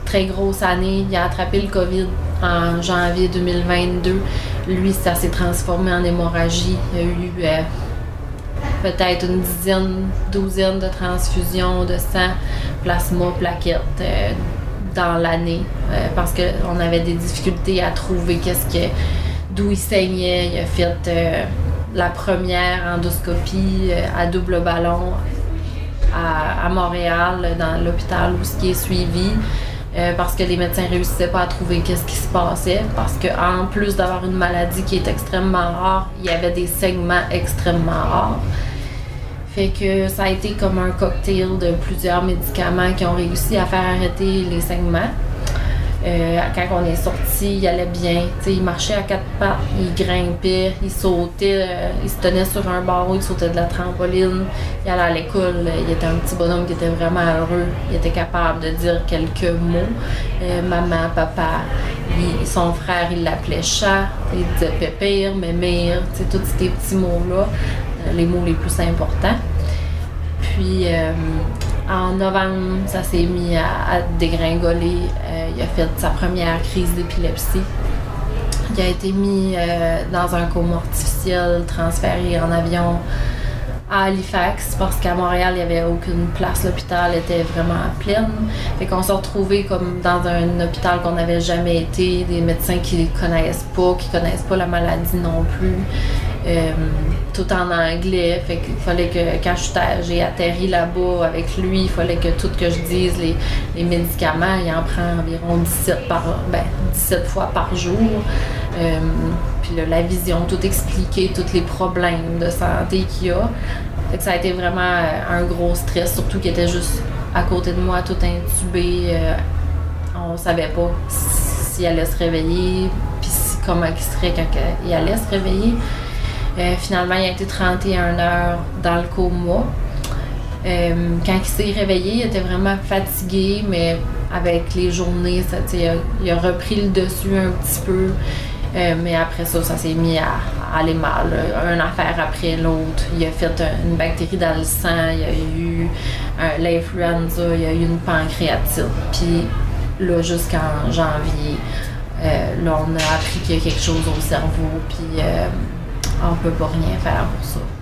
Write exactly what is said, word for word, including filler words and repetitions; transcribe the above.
très grosse année. Il a attrapé le COVID en janvier deux mille vingt-deux. Lui, ça s'est transformé en hémorragie. Il y a eu euh, peut-être une dizaine, douzaine de transfusions de sang, plasma, plaquettes euh, dans l'année euh, parce qu'on avait des difficultés à trouver qu'est-ce que, d'où il saignait. Il a fait euh, la première endoscopie euh, à double ballon à, à Montréal, dans l'hôpital où ce qui est suivi. Euh, parce que les médecins ne réussissaient pas à trouver qu'est-ce qui se passait, parce qu'en plus d'avoir une maladie qui est extrêmement rare, il y avait des saignements extrêmement rares. Fait que ça a été comme un cocktail de plusieurs médicaments qui ont réussi à faire arrêter les saignements. Euh, quand on est sorti, il allait bien. T'sais, il marchait à quatre pattes, il grimpait, il sautait, euh, il se tenait sur un barreau, il sautait de la trampoline, il allait à l'école. Il était un petit bonhomme qui était vraiment heureux. Il était capable de dire quelques mots. Euh, maman, papa, il, son frère, il l'appelait chat, il disait pépère, mémire, tous ces petits mots-là, euh, les mots les plus importants. Puis, euh, en novembre, ça s'est mis à, à dégringoler. Euh, il a fait sa première crise d'épilepsie. Il a été mis euh, dans un coma artificiel, transféré en avion à Halifax parce qu'à Montréal, il n'y avait aucune place. L'hôpital était vraiment pleine. Fait qu'on s'est retrouvés comme dans un hôpital qu'on n'avait jamais été, des médecins qui ne connaissent pas, qui ne connaissent pas la maladie non plus. Euh, tout en anglais, fait qu'il fallait que quand j'ai atterri là-bas avec lui, il fallait que tout que je dise les, les médicaments, il en prend environ dix-sept, par, ben, dix-sept fois par jour. Euh, puis là, la vision, tout expliquer, tous les problèmes de santé qu'il y a. Fait que ça a été vraiment un gros stress, surtout qu'il était juste à côté de moi, tout intubé. Euh, on savait pas s'il allait se réveiller, puis comment il serait quand il allait se réveiller. Euh, finalement, il a été trente et une heures dans le coma. Euh, quand il s'est réveillé, il était vraiment fatigué, mais avec les journées, ça, il, a, il a repris le dessus un petit peu. Euh, mais après ça, ça s'est mis à, à aller mal. Une affaire après l'autre. Il a fait une bactérie dans le sang, il y a eu un, l'influenza, il y a eu une pancréatite. Puis là, jusqu'en janvier, euh, là, on a appris qu'il y a quelque chose au cerveau. Puis... Euh, on peut pas rien faire pour ça.